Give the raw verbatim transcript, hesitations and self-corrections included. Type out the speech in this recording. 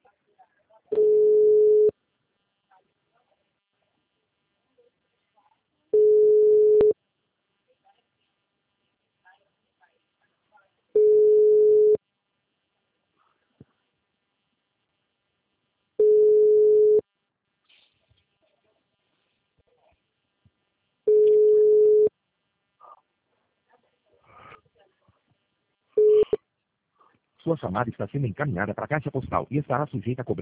Sua chamada está sendo encaminhada para a caixa postal e estará sujeita a cobrança.